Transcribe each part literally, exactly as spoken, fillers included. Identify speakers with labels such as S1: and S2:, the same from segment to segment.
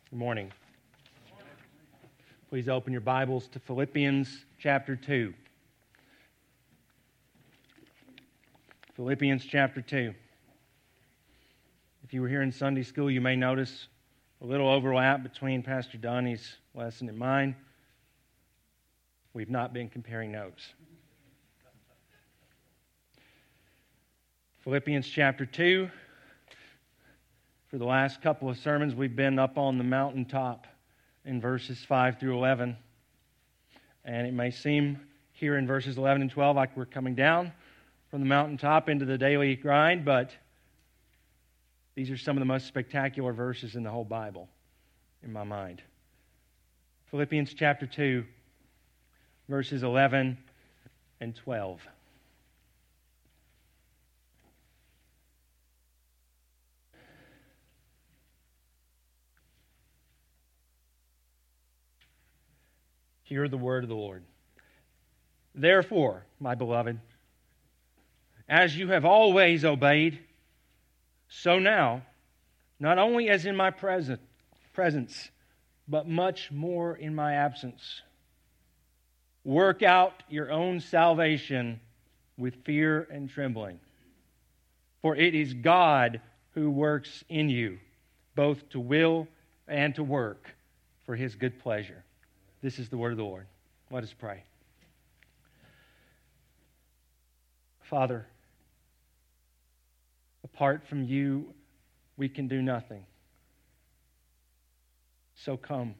S1: Good morning. Please open your Bibles to Philippians chapter two. Philippians chapter two. If you were here in Sunday school, you may notice a little overlap between Pastor Donnie's lesson and mine. We've not been comparing notes. Philippians chapter two. For the last couple of sermons, we've been up on the mountaintop in verses five through eleven. And it may seem here in verses eleven and twelve like we're coming down from the mountaintop into the daily grind, but these are some of the most spectacular verses in the whole Bible, in my mind. Philippians chapter two, verses eleven and twelve. Hear the word of the Lord. Therefore, my beloved, as you have always obeyed, so now, not only as in my present, presence, but much more in my absence, work out your own salvation with fear and trembling. For it is God who works in you, both to will and to work for His good pleasure. This is the word of the Lord. Let us pray. Father, apart from you, we can do nothing. So come.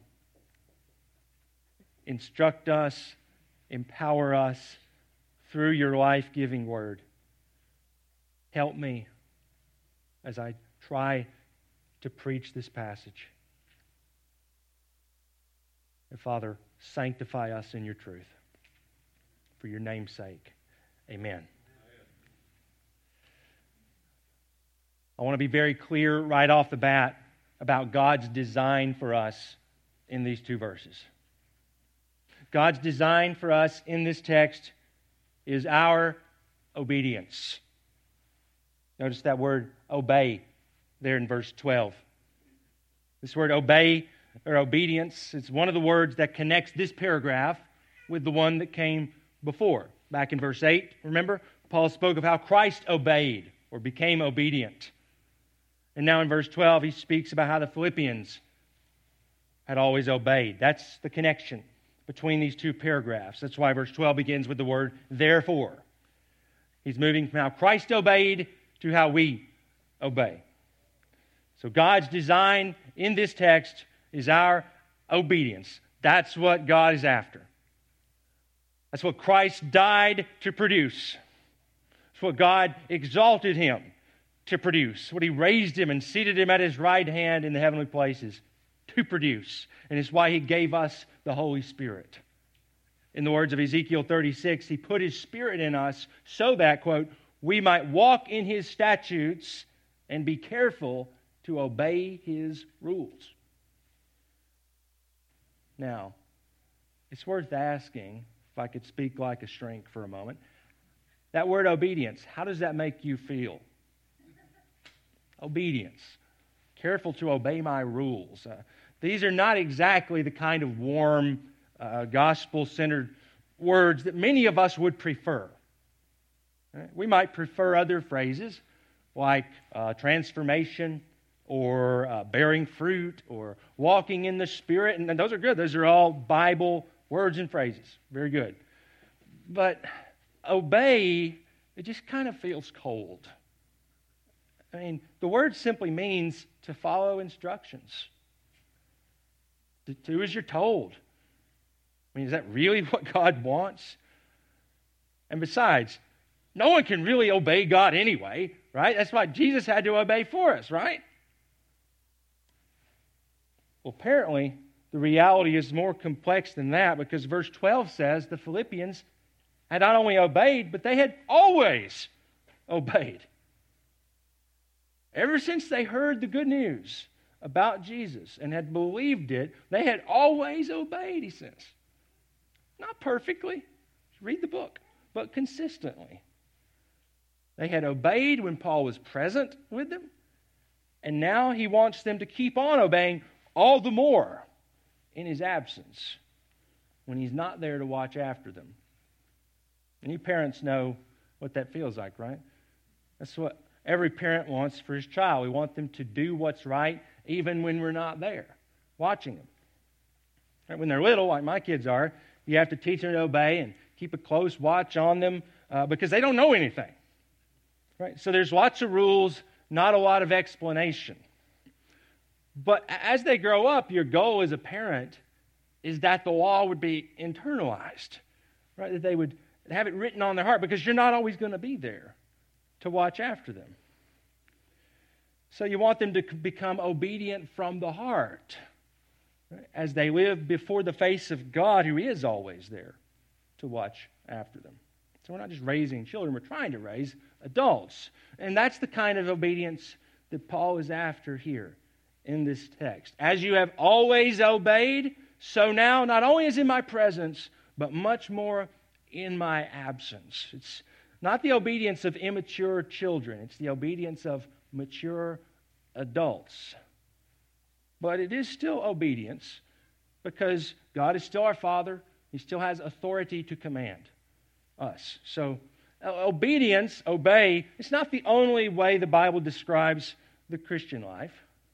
S1: Instruct us, empower us through your life-giving word. Help me as I try to preach this passage. And Father, sanctify us in your truth. For your name's sake. Amen. I want to be very clear right off the bat about God's design for us in these two verses. God's design for us in this text is our obedience. Notice that word obey there in verse twelve. This word obey or obedience, it's one of the words that connects this paragraph with the one that came before. Back in verse eight, remember, Paul spoke of how Christ obeyed or became obedient. And now in verse twelve, he speaks about how the Philippians had always obeyed. That's the connection between these two paragraphs. That's why verse twelve begins with the word therefore. He's moving from how Christ obeyed to how we obey. So God's design in this text is our obedience. That's what God is after. That's what Christ died to produce. It's what God exalted Him to produce. What He raised Him and seated Him at His right hand in the heavenly places to produce. And it's why He gave us the Holy Spirit. In the words of Ezekiel thirty-six, He put His Spirit in us so that, quote, we might walk in His statutes and be careful to obey His rules. Now, it's worth asking, if I could speak like a shrink for a moment, that word obedience, how does that make you feel? Obedience. Careful to obey my rules. Uh, these are not exactly the kind of warm, uh, gospel-centered words that many of us would prefer. Right? We might prefer other phrases like uh, transformation, or uh, bearing fruit, or walking in the Spirit. And those are good. Those are all Bible words and phrases. Very good. But obey, it just kind of feels cold. I mean, the word simply means to follow instructions. To do as you're told. I mean, is that really what God wants? And besides, no one can really obey God anyway, right? That's why Jesus had to obey for us, right? Well, apparently, the reality is more complex than that, because verse twelve says the Philippians had not only obeyed, but they had always obeyed. Ever since they heard the good news about Jesus and had believed it, they had always obeyed, he says. Not perfectly, read the book, but consistently. They had obeyed when Paul was present with them, and now he wants them to keep on obeying all the more in His absence when He's not there to watch after them. And you parents know what that feels like, right? That's what every parent wants for his child. We want them to do what's right even when we're not there, watching them. Right? When they're little, like my kids are, you have to teach them to obey and keep a close watch on them uh, because they don't know anything. Right? So there's lots of rules, not a lot of explanation. But as they grow up, your goal as a parent is that the law would be internalized, right? That they would have it written on their heart because you're not always going to be there to watch after them. So you want them to become obedient from the heart, right? As they live before the face of God, who is always there to watch after them. So we're not just raising children, we're trying to raise adults. And that's the kind of obedience that Paul is after here in this text. As you have always obeyed, so now, not only is in my presence, but much more in my absence. It's not the obedience of immature children. It's the obedience of mature adults. But it is still obedience because God is still our Father. He still has authority to command us. So obedience, obey, it's not the only way the Bible describes the Christian life.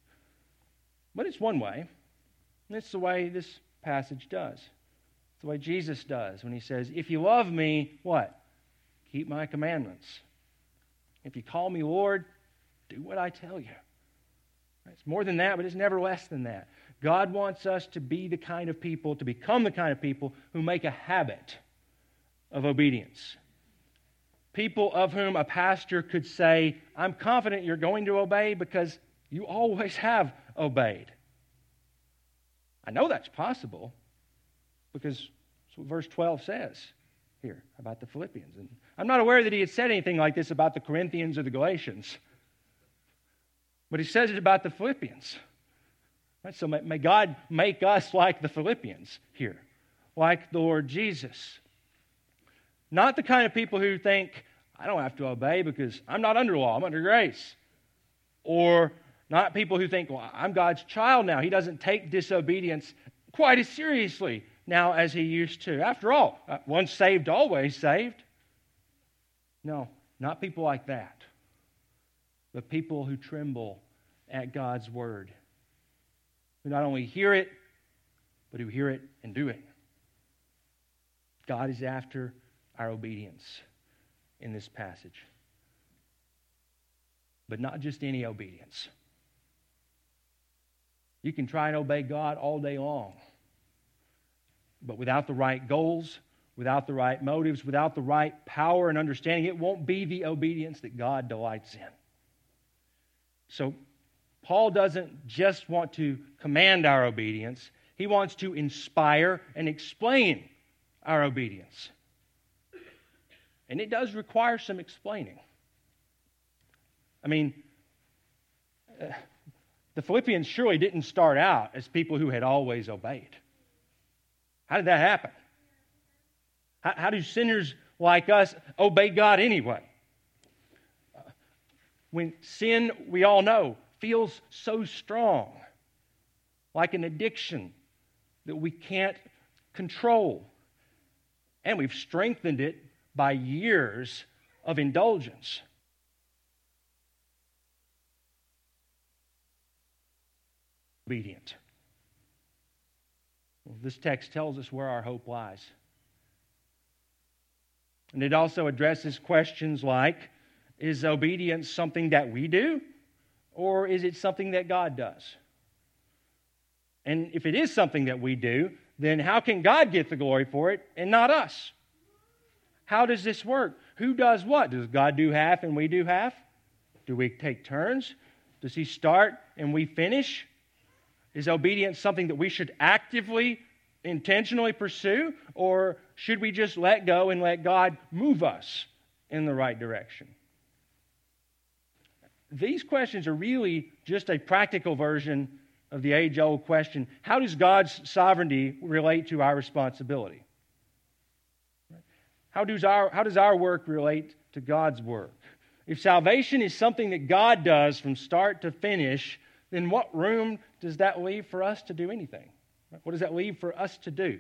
S1: But it's one way. And it's the way this passage does. It's the way Jesus does when He says, if you love me, what? Keep my commandments. If you call me Lord, do what I tell you. It's more than that, but it's never less than that. God wants us to be the kind of people, to become the kind of people who make a habit of obedience. People of whom a pastor could say, I'm confident you're going to obey because you always have obeyed. I know that's possible because that's what verse twelve says here about the Philippians. And I'm not aware that he had said anything like this about the Corinthians or the Galatians, but he says it about the Philippians. Right? So may, may God make us like the Philippians here, like the Lord Jesus. Not the kind of people who think, I don't have to obey because I'm not under law, I'm under grace. Or not people who think, well, I'm God's child now. He doesn't take disobedience quite as seriously now as he used to. After all, once saved, always saved. No, not people like that. But people who tremble at God's word. Who not only hear it, but who hear it and do it. God is after our obedience in this passage. But not just any obedience. You can try and obey God all day long. But without the right goals, without the right motives, without the right power and understanding, it won't be the obedience that God delights in. So Paul doesn't just want to command our obedience. He wants to inspire and explain our obedience. And it does require some explaining. I mean, uh, the Philippians surely didn't start out as people who had always obeyed. How did that happen? How, how do sinners like us obey God anyway? Uh, when sin, we all know, feels so strong, like an addiction that we can't control. And we've strengthened it by years of indulgence. Obedient. Well, this text tells us where our hope lies. And it also addresses questions like, is obedience something that we do, or is it something that God does? And if it is something that we do, then how can God get the glory for it and not us? How does this work? Who does what? Does God do half and we do half? Do we take turns? Does He start and we finish? Is obedience something that we should actively, intentionally pursue? Or should we just let go and let God move us in the right direction? These questions are really just a practical version of the age-old question, how does God's sovereignty relate to our responsibility? How does our, how does our work relate to God's work? If salvation is something that God does from start to finish, then what room does that leave for us to do anything? What does that leave for us to do?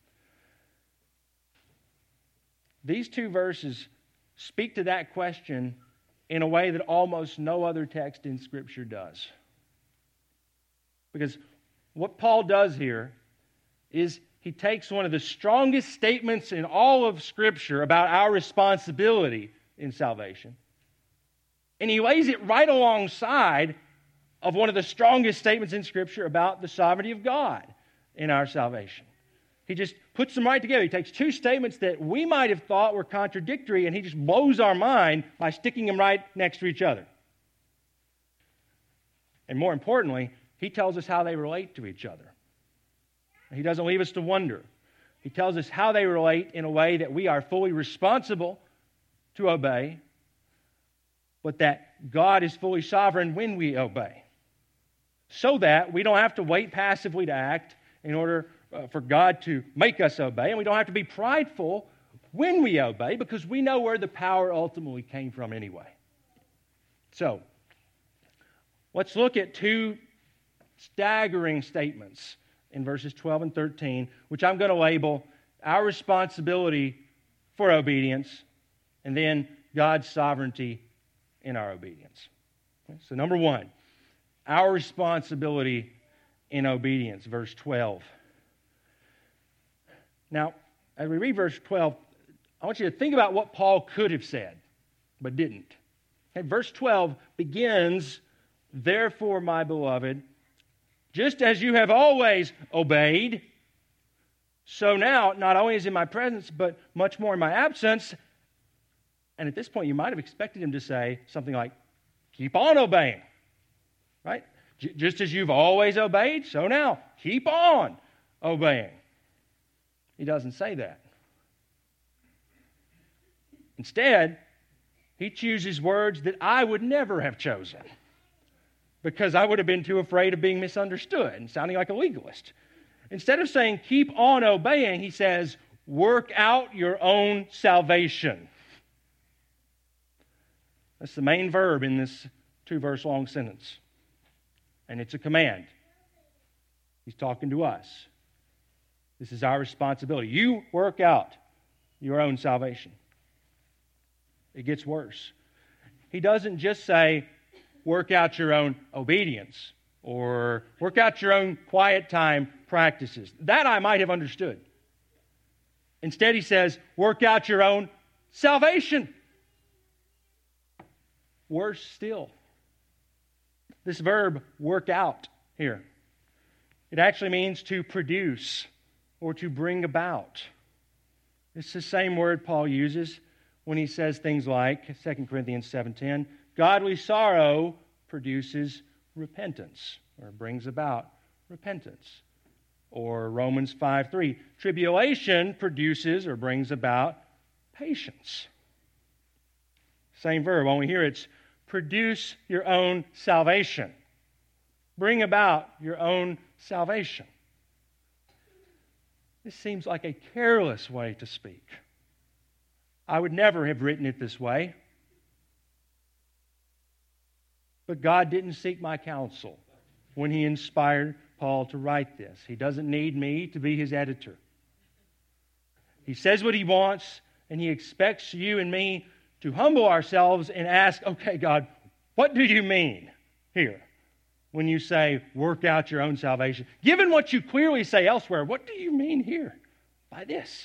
S1: These two verses speak to that question in a way that almost no other text in Scripture does. Because what Paul does here is he takes one of the strongest statements in all of Scripture about our responsibility in salvation, and he lays it right alongside of one of the strongest statements in Scripture about the sovereignty of God in our salvation. He just puts them right together. He takes two statements that we might have thought were contradictory, and he just blows our mind by sticking them right next to each other. And more importantly, he tells us how they relate to each other. He doesn't leave us to wonder. He tells us how they relate in a way that we are fully responsible to obey, but that God is fully sovereign when we obey, so that we don't have to wait passively to act in order uh, for God to make us obey, and we don't have to be prideful when we obey, because we know where the power ultimately came from anyway. So, let's look at two staggering statements in verses twelve and thirteen, which I'm going to label our responsibility for obedience, and then God's sovereignty in our obedience. Okay, so number one, our responsibility in obedience, verse twelve. Now, as we read verse twelve, I want you to think about what Paul could have said, but didn't. Okay, verse twelve begins, "Therefore, my beloved, just as you have always obeyed, so now, not only is in my presence, but much more in my absence." And at this point, you might have expected him to say something like, "Keep on obeying." Right? J- just as you've always obeyed, so now, keep on obeying. He doesn't say that. Instead, he chooses words that I would never have chosen, because I would have been too afraid of being misunderstood and sounding like a legalist. Instead of saying, "keep on obeying," he says, "work out your own salvation." That's the main verb in this two-verse long sentence. And it's a command. He's talking to us. This is our responsibility. You work out your own salvation. It gets worse. He doesn't just say, work out your own obedience, or work out your own quiet time practices. That I might have understood. Instead, he says, work out your own salvation. Worse still, this verb, work out, here, it actually means to produce or to bring about. It's the same word Paul uses when he says things like, Second Corinthians seven ten, "Godly sorrow produces repentance," or brings about repentance. Or Romans five three, "Tribulation produces or brings about patience." Same verb, only here it's produce your own salvation. Bring about your own salvation. This seems like a careless way to speak. I would never have written it this way. But God didn't seek my counsel when He inspired Paul to write this. He doesn't need me to be His editor. He says what He wants, and He expects you and me to humble ourselves and ask, "Okay, God, what do you mean here when you say, work out your own salvation? Given what you clearly say elsewhere, what do you mean here by this?"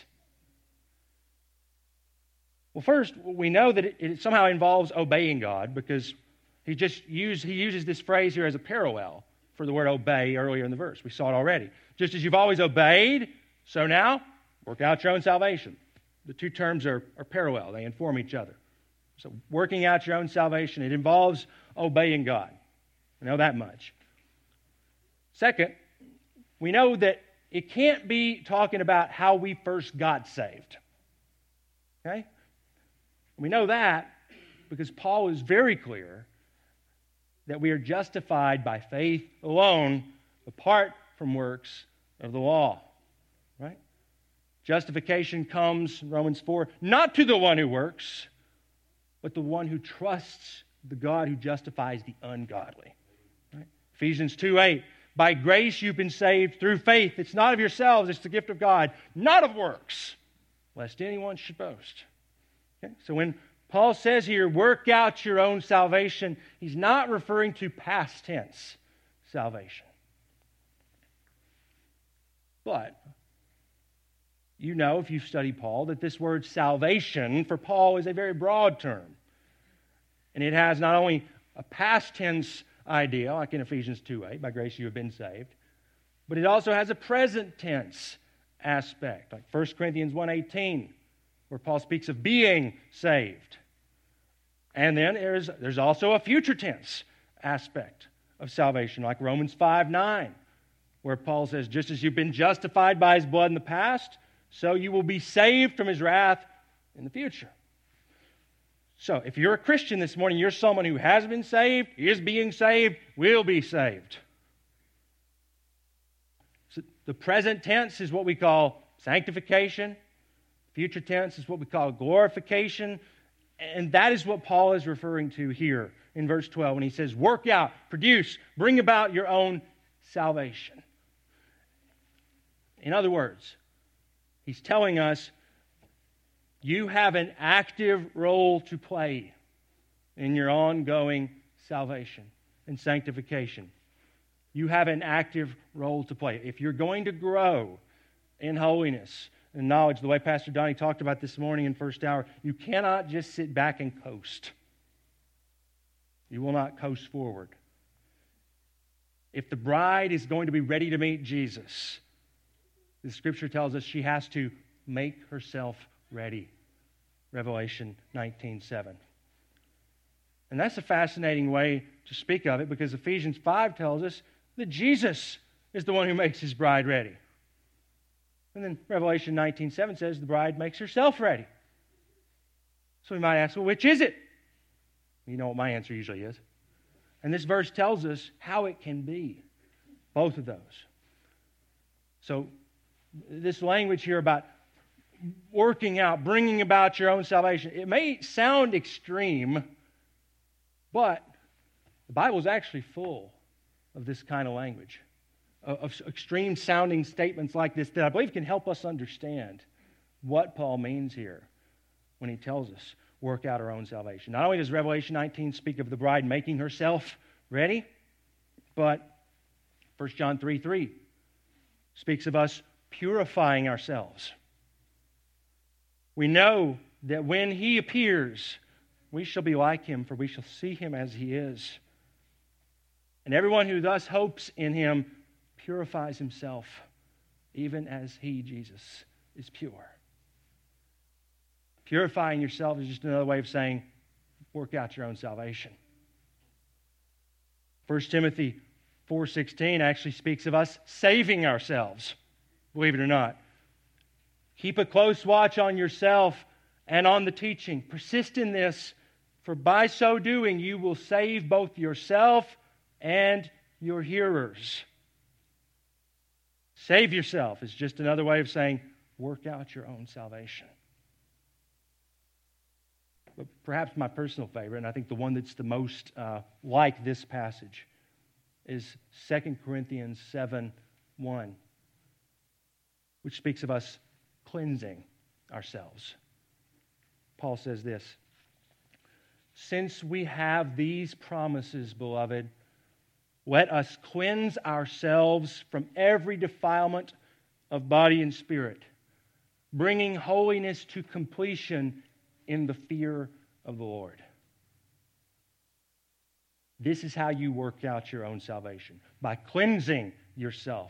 S1: Well, first, we know that it, it somehow involves obeying God, because he just used, he uses this phrase here as a parallel for the word obey earlier in the verse. We saw it already. Just as you've always obeyed, so now, work out your own salvation. The two terms are, are parallel. They inform each other. So working out your own salvation, it involves obeying God. We know that much. Second, we know that it can't be talking about how we first got saved. Okay? We know that because Paul is very clear that we are justified by faith alone, apart from works of the law. Right? Justification comes, Romans four, not to the one who works, but the one who trusts the God who justifies the ungodly. Right? Ephesians two eight, by grace you've been saved through faith. It's not of yourselves, it's the gift of God, not of works, lest anyone should boast. Okay? So when Paul says here, work out your own salvation, he's not referring to past tense salvation. But you know, if you've studied Paul, that this word salvation for Paul is a very broad term. And it has not only a past tense idea, like in Ephesians two eight, by grace you have been saved, but it also has a present tense aspect, like First Corinthians one eighteen, where Paul speaks of being saved. And then there's, there's also a future tense aspect of salvation, like Romans five nine, where Paul says, just as you've been justified by his blood in the past, so you will be saved from his wrath in the future. So, if you're a Christian this morning, you're someone who has been saved, is being saved, will be saved. So the present tense is what we call sanctification. Future tense is what we call glorification. And that is what Paul is referring to here in verse twelve when he says, work out, produce, bring about your own salvation. In other words, he's telling us you have an active role to play in your ongoing salvation and sanctification. You have an active role to play. If you're going to grow in holiness and knowledge, the way Pastor Donnie talked about this morning in first hour, you cannot just sit back and coast. You will not coast forward. If the bride is going to be ready to meet Jesus, the Scripture tells us she has to make herself ready. Revelation nineteen seven. And that's a fascinating way to speak of it, because Ephesians five tells us that Jesus is the one who makes his bride ready. And then Revelation nineteen seven says the bride makes herself ready. So we might ask, well, which is it? You know what my answer usually is. And this verse tells us how it can be. Both of those. So this language here about working out, bringing about your own salvation, it may sound extreme, but the Bible is actually full of this kind of language, of extreme sounding statements like this that I believe can help us understand what Paul means here when he tells us work out our own salvation. Not only does Revelation nineteen speak of the bride making herself ready, but First John three three speaks of us purifying ourselves. We know that when he appears, we shall be like him, for we shall see him as he is. And everyone who thus hopes in him purifies himself, even as he, Jesus, is pure. Purifying yourself is just another way of saying, work out your own salvation. First Timothy four sixteen actually speaks of us saving ourselves, believe it or not. Keep a close watch on yourself and on the teaching. Persist in this, for by so doing you will save both yourself and your hearers. Save yourself is just another way of saying, work out your own salvation. But perhaps my personal favorite, and I think the one that's the most uh, like this passage, is Second Corinthians seven one, which speaks of us cleansing ourselves. Paul says this, since we have these promises, beloved, let us cleanse ourselves from every defilement of body and spirit, bringing holiness to completion in the fear of the Lord. This is how you work out your own salvation, by cleansing yourself.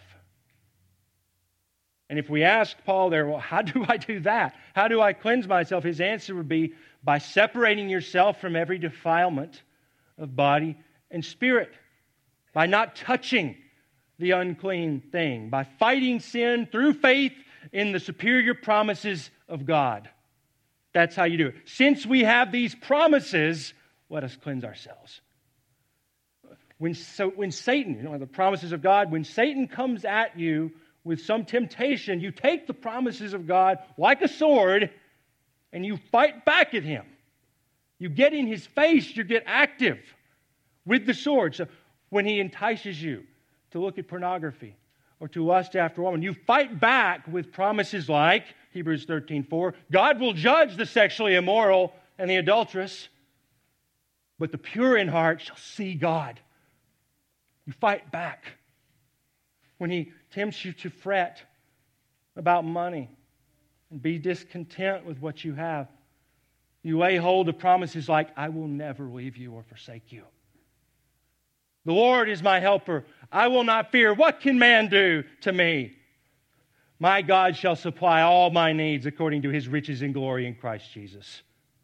S1: And if we asked Paul there, well, how do I do that? How do I cleanse myself? His answer would be by separating yourself from every defilement of body and spirit, by not touching the unclean thing, by fighting sin through faith in the superior promises of God. That's how you do it. Since we have these promises, let us cleanse ourselves. When, so when Satan, you know, the promises of God, when Satan comes at you with some temptation, you take the promises of God like a sword and you fight back at him. You get in his face, you get active with the sword. So when he entices you to look at pornography or to lust after a woman. You fight back with promises like Hebrews thirteen four, God will judge the sexually immoral and the adulterous, but the pure in heart shall see God. You fight back when he tempts you to fret about money and be discontent with what you have. You lay hold of promises like, I will never leave you or forsake you. The Lord is my helper. I will not fear. What can man do to me? My God shall supply all my needs according to his riches and glory in Christ Jesus.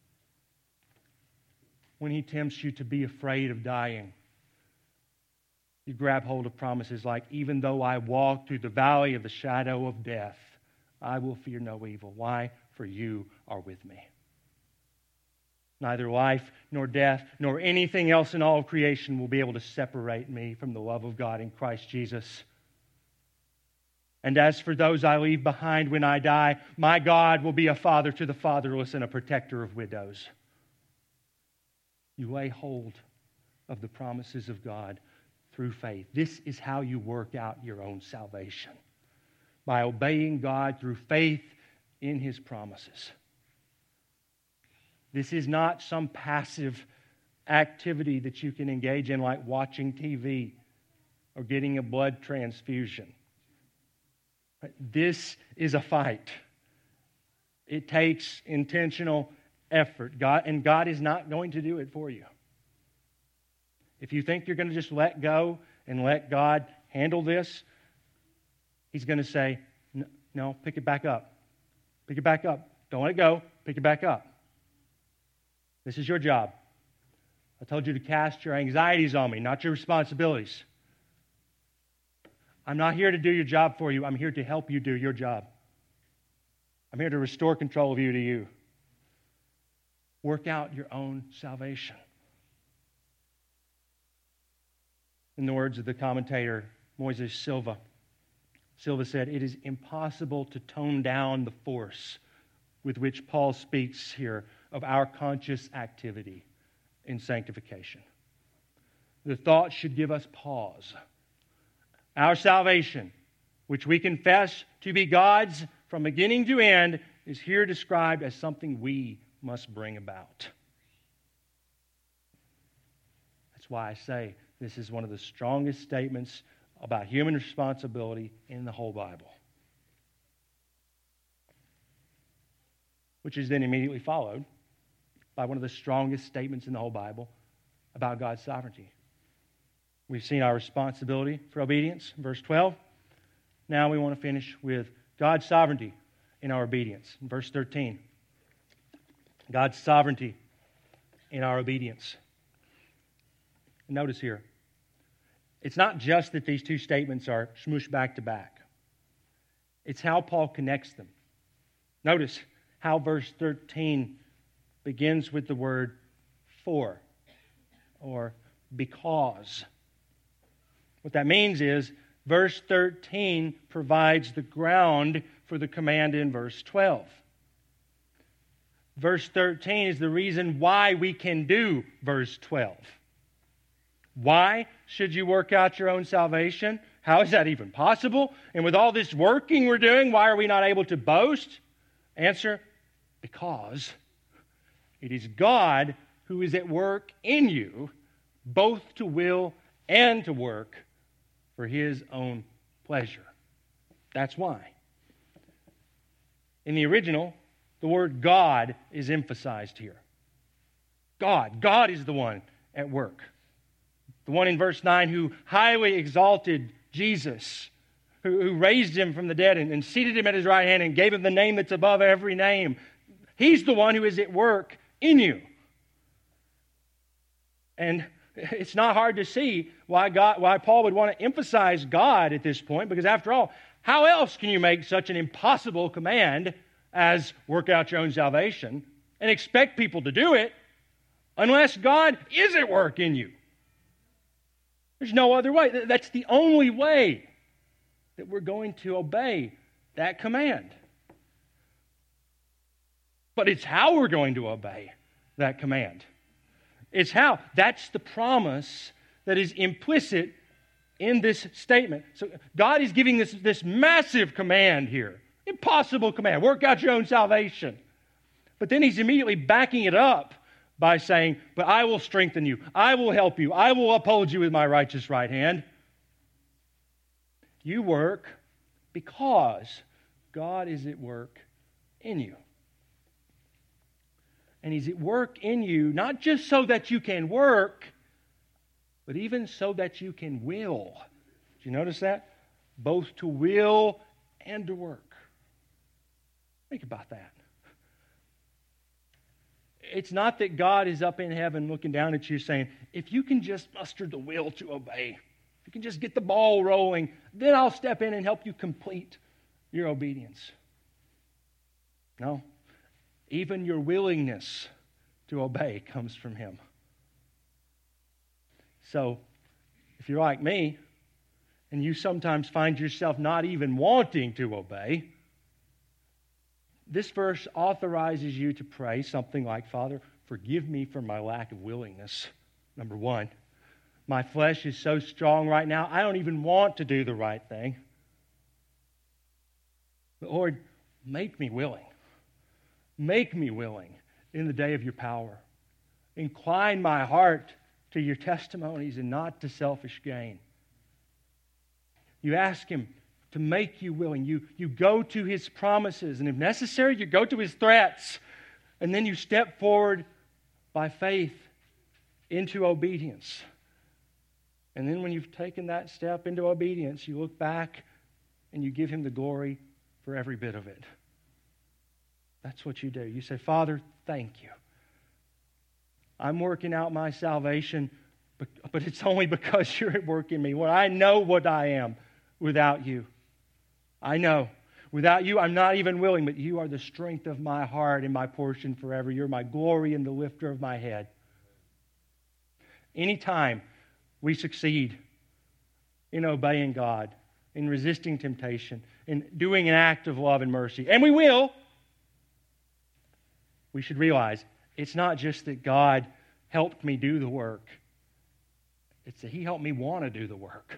S1: When he tempts you to be afraid of dying, you grab hold of promises like, even though I walk through the valley of the shadow of death, I will fear no evil. Why? For you are with me. Neither life, nor death, nor anything else in all of creation will be able to separate me from the love of God in Christ Jesus. And as for those I leave behind when I die, my God will be a father to the fatherless and a protector of widows. You lay hold of the promises of God through faith. This is how you work out your own salvation. By obeying God through faith in his promises. This is not some passive activity that you can engage in like watching T V or getting a blood transfusion. This is a fight. It takes intentional effort. God, and God is not going to do it for you. If you think you're going to just let go and let God handle this, he's going to say, no, pick it back up. Pick it back up. Don't let it go. Pick it back up. This is your job. I told you to cast your anxieties on me, not your responsibilities. I'm not here to do your job for you. I'm here to help you do your job. I'm here to restore control of you to you. Work out your own salvation. In the words of the commentator, Moises Silva, Silva said, it is impossible to tone down the force with which Paul speaks here of our conscious activity in sanctification. The thought should give us pause. Our salvation, which we confess to be God's from beginning to end, is here described as something we must bring about. That's why I say this is one of the strongest statements about human responsibility in the whole Bible. Which is then immediately followed by one of the strongest statements in the whole Bible about God's sovereignty. We've seen our responsibility for obedience, verse twelve. Now we want to finish with God's sovereignty in our obedience, verse thirteen. God's sovereignty in our obedience. Notice here, it's not just that these two statements are smooshed back to back. It's how Paul connects them. Notice how verse thirteen begins with the word for or because. What that means is verse thirteen provides the ground for the command in verse twelve. Verse thirteen is the reason why we can do verse twelve. Why should you work out your own salvation? How is that even possible? And with all this working we're doing, why are we not able to boast? Answer, because it is God who is at work in you, both to will and to work for his own pleasure. That's why. In the original, the word God is emphasized here. God. God is the one at work. The one in verse nine who highly exalted Jesus, who, who raised him from the dead and, and seated him at his right hand and gave him the name that's above every name. He's the one who is at work in you. And it's not hard to see why God, why Paul would want to emphasize God at this point, because after all, how else can you make such an impossible command as work out your own salvation and expect people to do it unless God is at work in you? There's no other way. That's the only way that we're going to obey that command. But it's how we're going to obey that command. It's how. That's the promise that is implicit in this statement. So God is giving this, this massive command here. Impossible command. Work out your own salvation. But then he's immediately backing it up by saying, but I will strengthen you. I will help you. I will uphold you with my righteous right hand. You work because God is at work in you. And He's at work in you, not just so that you can work, but even so that you can will. Did you notice that? Both to will and to work. Think about that. It's not that God is up in heaven looking down at you saying, if you can just muster the will to obey, if you can just get the ball rolling, then I'll step in and help you complete your obedience. No. Even your willingness to obey comes from Him. So, if you're like me, and you sometimes find yourself not even wanting to obey, this verse authorizes you to pray something like, Father, forgive me for my lack of willingness. Number one, my flesh is so strong right now, I don't even want to do the right thing. But Lord, make me willing. Make me willing in the day of your power. Incline my heart to your testimonies and not to selfish gain. You ask Him to make you willing. You, you go to His promises, and if necessary, you go to His threats, and then you step forward by faith into obedience. And then when you've taken that step into obedience, you look back and you give Him the glory for every bit of it. That's what you do. You say, Father, thank you. I'm working out my salvation, but, but it's only because you're at work in me. Well, I know what I am without you. I know. Without you, I'm not even willing, but you are the strength of my heart and my portion forever. You're my glory and the lifter of my head. Anytime we succeed in obeying God, in resisting temptation, in doing an act of love and mercy, and we will, we should realize it's not just that God helped me do the work. It's that He helped me want to do the work.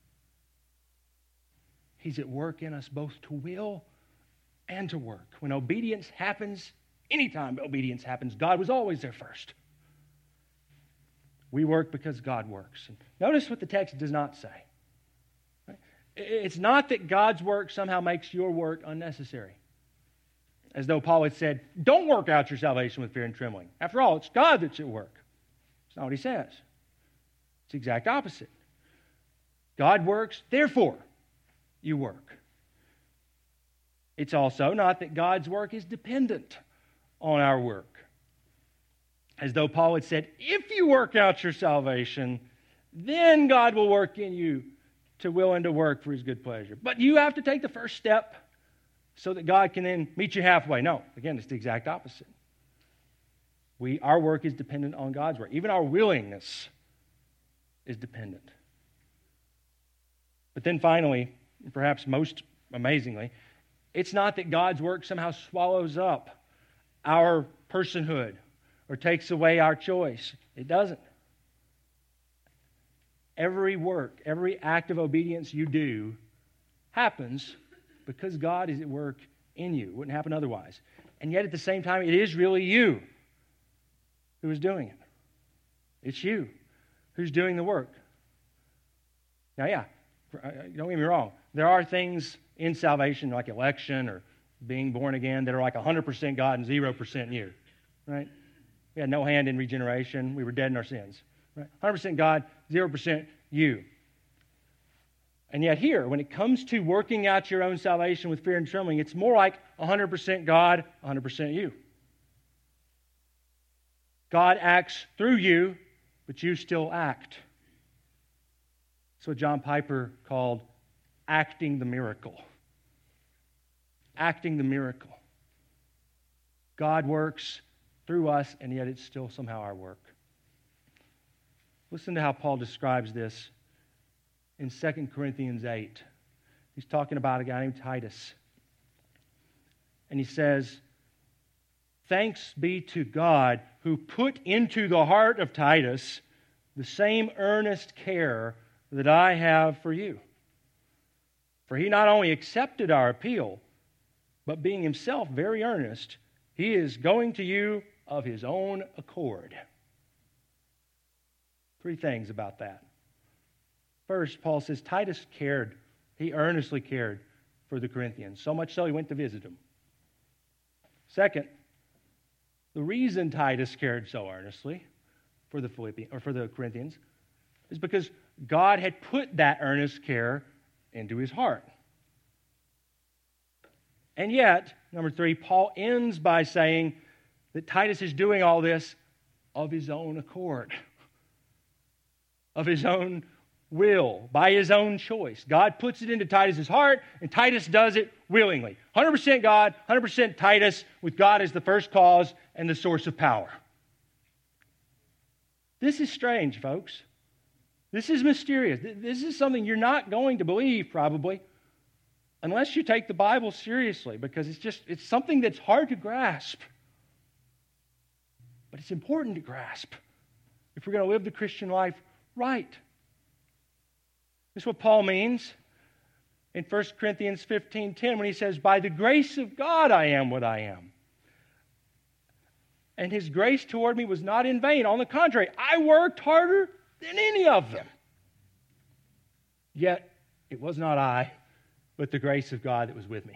S1: He's at work in us both to will and to work. When obedience happens, anytime obedience happens, God was always there first. We work because God works. And notice what the text does not say. Right? It's not that God's work somehow makes your work unnecessary. As though Paul had said, don't work out your salvation with fear and trembling. After all, it's God that's at work. That's not what he says. It's the exact opposite. God works, therefore you work. It's also not that God's work is dependent on our work. As though Paul had said, if you work out your salvation, then God will work in you to will and to work for His good pleasure. But you have to take the first step so that God can then meet you halfway. No, again, it's the exact opposite. We, our work is dependent on God's work. Even our willingness is dependent. But then finally, perhaps most amazingly, it's not that God's work somehow swallows up our personhood or takes away our choice. It doesn't. Every work, every act of obedience you do happens because God is at work in you. It wouldn't happen otherwise. And yet at the same time, it is really you who is doing it. It's you who's doing the work. Now, yeah, don't get me wrong. There are things in salvation like election or being born again that are like one hundred percent God and zero percent you, right? We had no hand in regeneration. We were dead in our sins, right? one hundred percent God, zero percent you. And yet here, when it comes to working out your own salvation with fear and trembling, it's more like one hundred percent God, one hundred percent you. God acts through you, but you still act. That's what John Piper called acting the miracle. Acting the miracle. God works through us, and yet it's still somehow our work. Listen to how Paul describes this in Second Corinthians eight. He's talking about a guy named Titus. And he says, thanks be to God who put into the heart of Titus the same earnest care that I have for you. For he not only accepted our appeal, but being himself very earnest, he is going to you of his own accord. Three things about that. First, Paul says Titus cared. He earnestly cared for the Corinthians, so much so he went to visit them. Second, the reason Titus cared so earnestly for the Philippians or for the Corinthians is because God had put that earnest care into his heart. And yet, number three, Paul ends by saying that Titus is doing all this of his own accord, of his own will, by his own choice. God puts it into Titus's heart, and Titus does it willingly. one hundred percent God, one hundred percent Titus, with God as the first cause and the source of power. This is strange, folks. This is mysterious. This is something you're not going to believe, probably, unless you take the Bible seriously, because it's just, it's something that's hard to grasp. But it's important to grasp if we're going to live the Christian life right. This is what Paul means in First Corinthians fifteen ten when he says, by the grace of God I am what I am. And his grace toward me was not in vain. On the contrary, I worked harder than any of them. Yet it was not I, but the grace of God that was with me.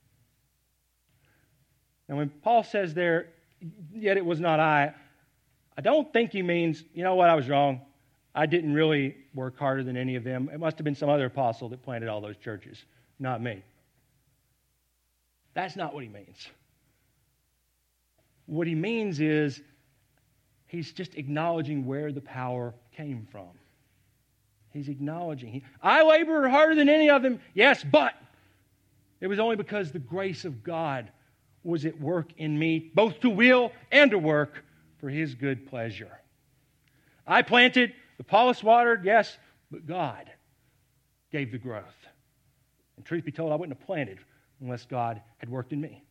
S1: Now when Paul says there, yet it was not I, I don't think he means, you know what, I was wrong. I didn't really work harder than any of them. It must have been some other apostle that planted all those churches, not me. That's not what he means. What he means is he's just acknowledging where the power came from. He's acknowledging, he, I labored harder than any of them, yes, but it was only because the grace of God was at work in me, both to will and to work for his good pleasure. I planted, Apollos watered, yes, but God gave the growth. And truth be told, I wouldn't have planted unless God had worked in me.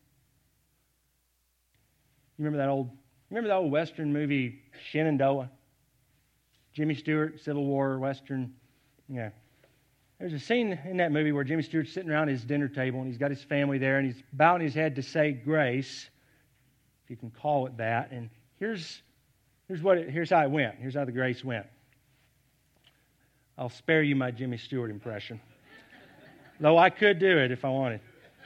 S1: You remember that old, remember that old Western movie, Shenandoah? Jimmy Stewart, Civil War Western. Yeah. There's a scene in that movie where Jimmy Stewart's sitting around his dinner table and he's got his family there and he's bowing his head to say grace, if you can call it that. And here's here's what it, here's how it went. Here's how the grace went. I'll spare you my Jimmy Stewart impression, though I could do it if I wanted.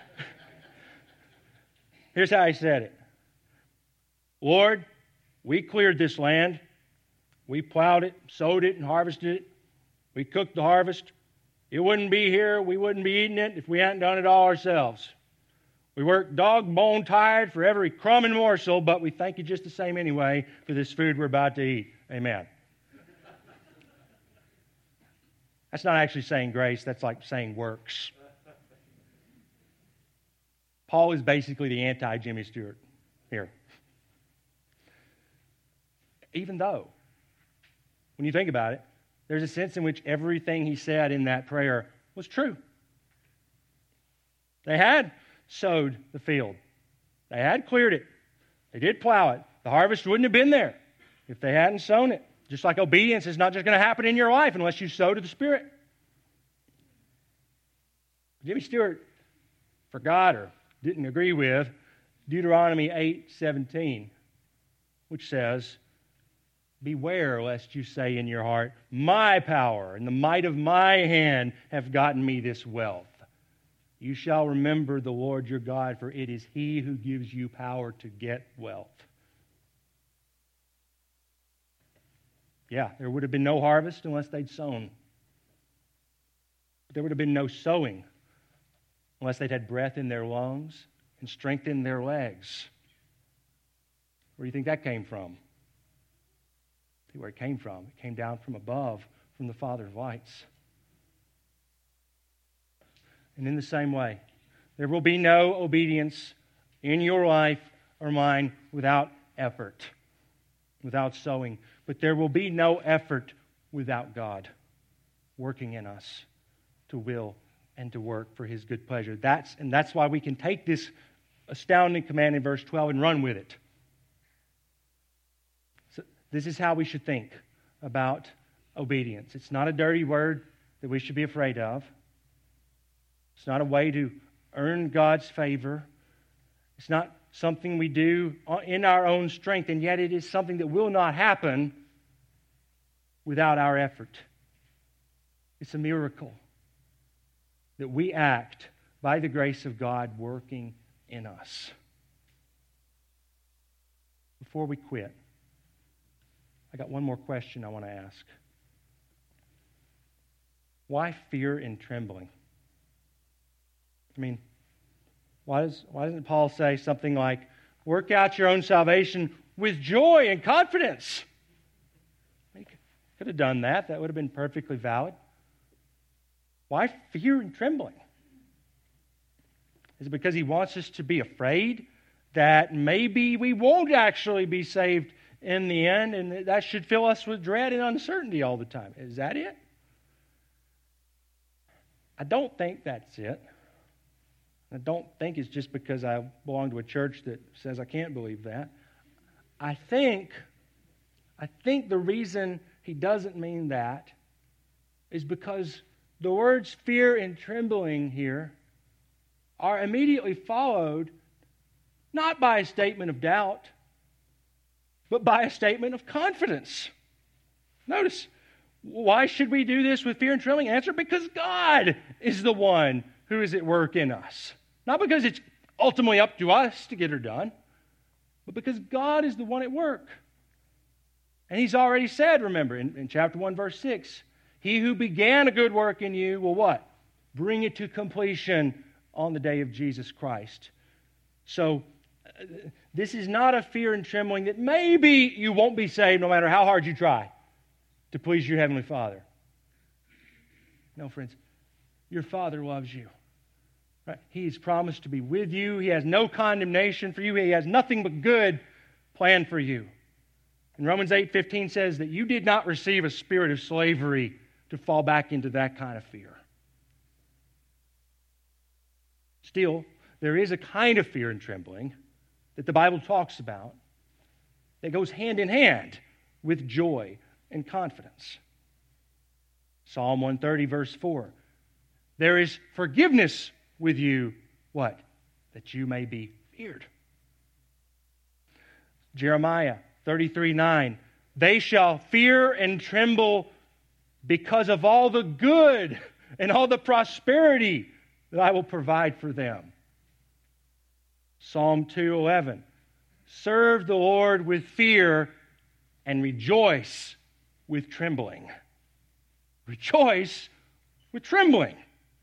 S1: Here's how he said it. Lord, we cleared this land. We plowed it, sowed it, and harvested it. We cooked the harvest. It wouldn't be here. We wouldn't be eating it if we hadn't done it all ourselves. We worked dog bone tired for every crumb and morsel, but we thank you just the same anyway for this food we're about to eat. Amen. That's not actually saying grace. That's like saying works. Paul is basically the anti-Jimmy Stewart here. Even though, when you think about it, there's a sense in which everything he said in that prayer was true. They had sowed the field. They had cleared it. They did plow it. The harvest wouldn't have been there if they hadn't sown it. Just like obedience is not just going to happen in your life unless you sow to the Spirit. Jimmy Stewart forgot or didn't agree with Deuteronomy eight seventeen, which says, beware lest you say in your heart, my power and the might of my hand have gotten me this wealth. You shall remember the Lord your God, for it is He who gives you power to get wealth. Yeah, there would have been no harvest unless they'd sown. There would have been no sowing unless they'd had breath in their lungs and strength in their legs. Where do you think that came from? See where it came from. It came down from above, from the Father of lights. And in the same way, there will be no obedience in your life or mine without effort, without sowing. But there will be no effort without God working in us to will and to work for His good pleasure. That's, and that's why we can take this astounding command in verse twelve and run with it. So this is how we should think about obedience. It's not a dirty word that we should be afraid of. It's not a way to earn God's favor. It's not something we do in our own strength, and yet it is something that will not happen without our effort. It's a miracle that we act by the grace of God working in us. Before we quit, I got one more question I want to ask. Why fear and trembling? I mean, why, does, why doesn't Paul say something like, work out your own salvation with joy and confidence? He could have done that. That would have been perfectly valid. Why fear and trembling? Is it because he wants us to be afraid that maybe we won't actually be saved in the end, and that should fill us with dread and uncertainty all the time? Is that it? I don't think that's it. I don't think it's just because I belong to a church that says I can't believe that. I think, I think the reason he doesn't mean that is because the words fear and trembling here are immediately followed not by a statement of doubt, but by a statement of confidence. Notice, why should we do this with fear and trembling? Answer, because God is the one who is at work in us. Not because it's ultimately up to us to get her done, but because God is the one at work. And he's already said, remember, in, in chapter one, verse six, he who began a good work in you will what? Bring it to completion on the day of Jesus Christ. So, uh, this is not a fear and trembling that maybe you won't be saved no matter how hard you try to please your Heavenly Father. No, friends, your Father loves you. Right? He's promised to be with you. He has no condemnation for you. He has nothing but good planned for you. And Romans eight fifteen says that you did not receive a spirit of slavery to fall back into that kind of fear. Still, there is a kind of fear and trembling that the Bible talks about that goes hand in hand with joy and confidence. Psalm one thirty, verse four. There is forgiveness with you, what? That you may be feared. Jeremiah thirty-three nine. They shall fear and tremble because of all the good and all the prosperity that I will provide for them. Psalm two eleven. Serve the Lord with fear and rejoice with trembling. Rejoice with trembling.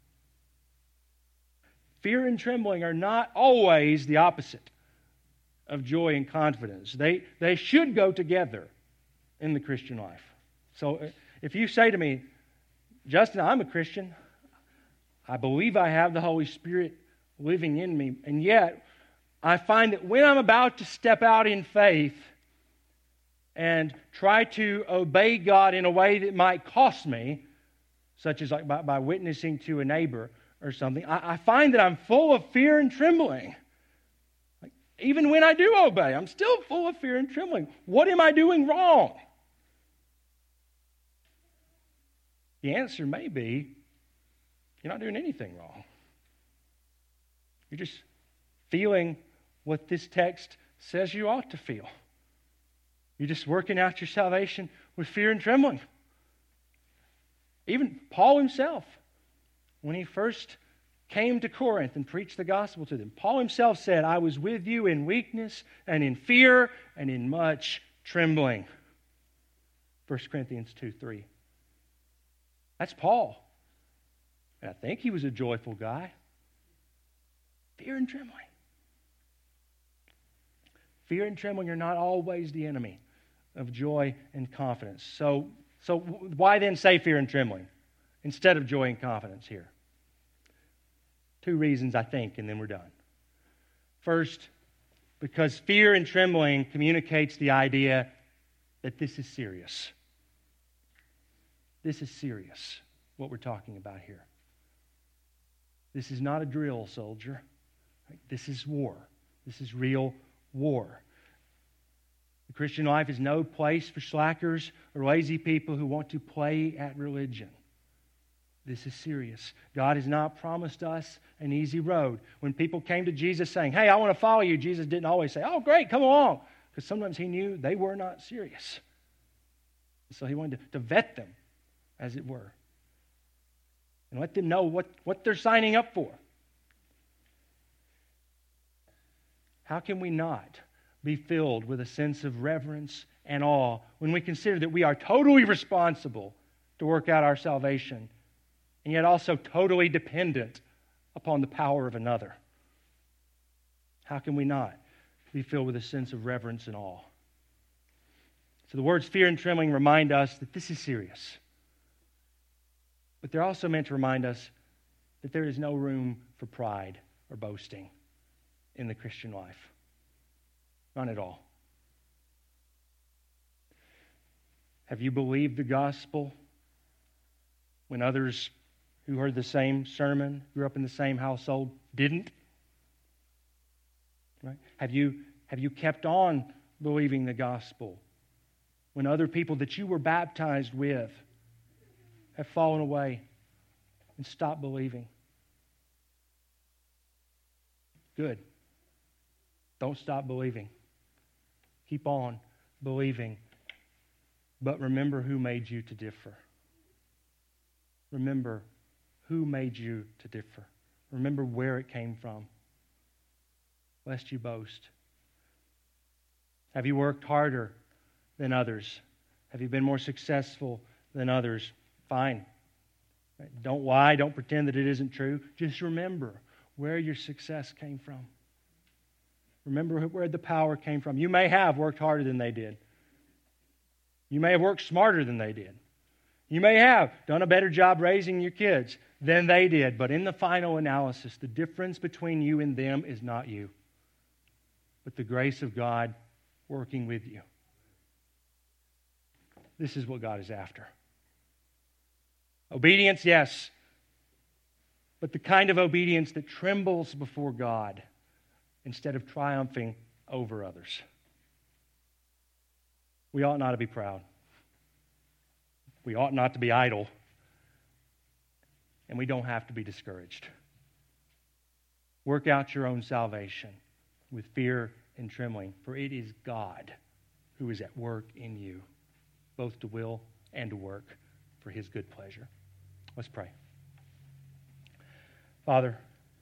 S1: Fear and trembling are not always the opposite of joy and confidence. They, they should go together in the Christian life. So if you say to me, Justin, I'm a Christian, I believe I have the Holy Spirit living in me, and yet I find that when I'm about to step out in faith and try to obey God in a way that might cost me, such as like by, by witnessing to a neighbor or something, I, I find that I'm full of fear and trembling. Like, even when I do obey, I'm still full of fear and trembling. What am I doing wrong? The answer may be, you're not doing anything wrong. You're just feeling what this text says you ought to feel. You're just working out your salvation with fear and trembling. Even Paul himself, when he first came to Corinth and preached the gospel to them, Paul himself said, I was with you in weakness and in fear and in much trembling. First Corinthians two three. That's Paul. And I think he was a joyful guy. Fear and trembling. Fear and trembling are not always the enemy of joy and confidence. So, so why then say fear and trembling instead of joy and confidence here? Two reasons, I think, and then we're done. First, because fear and trembling communicates the idea that this is serious. This is serious, what we're talking about here. This is not a drill, soldier. This is war. This is real war. The Christian life is no place for slackers or lazy people who want to play at religion. This is serious. God has not promised us an easy road. When people came to Jesus saying, hey, I want to follow you, Jesus didn't always say, oh, great, come along. Because sometimes he knew they were not serious. So he wanted to, to vet them, as it were, and let them know what, what they're signing up for. How can we not be filled with a sense of reverence and awe when we consider that we are totally responsible to work out our salvation, and yet also totally dependent upon the power of another? How can we not be filled with a sense of reverence and awe? So the words fear and trembling remind us that this is serious. But they're also meant to remind us that there is no room for pride or boasting in the Christian life. None at all. Have you believed the gospel when others who heard the same sermon, grew up in the same household, didn't? Right? Have you, have you kept on believing the gospel when other people that you were baptized with have fallen away and stopped believing? Good. Don't stop believing. Keep on believing. But remember who made you to differ. Remember who made you to differ. Remember where it came from, lest you boast. Have you worked harder than others? Have you been more successful than others? Fine. Don't lie. Don't pretend that it isn't true. Just remember where your success came from. Remember where the power came from. You may have worked harder than they did. You may have worked smarter than they did. You may have done a better job raising your kids than they did. But in the final analysis, the difference between you and them is not you, but the grace of God working with you. This is what God is after. Obedience, yes, but the kind of obedience that trembles before God instead of triumphing over others. We ought not to be proud. We ought not to be idle. And we don't have to be discouraged. Work out your own salvation with fear and trembling, for it is God who is at work in you, both to will and to work for His good pleasure. Let's pray. Father,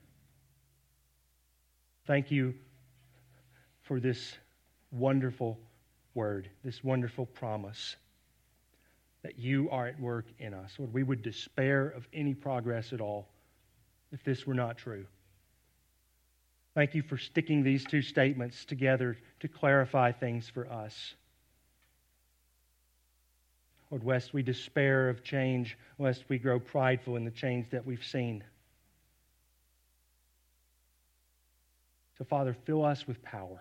S1: thank you for this wonderful word, this wonderful promise that you are at work in us. Lord, we would despair of any progress at all if this were not true. Thank you for sticking these two statements together to clarify things for us. Lord, lest we despair of change, lest we grow prideful in the change that we've seen. So, Father, fill us with power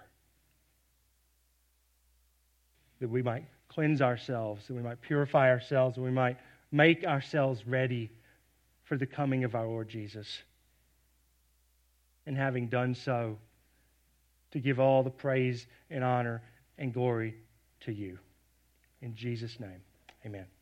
S1: that we might cleanse ourselves, that we might purify ourselves, that we might make ourselves ready for the coming of our Lord Jesus. And having done so, to give all the praise and honor and glory to you. In Jesus' name, amen.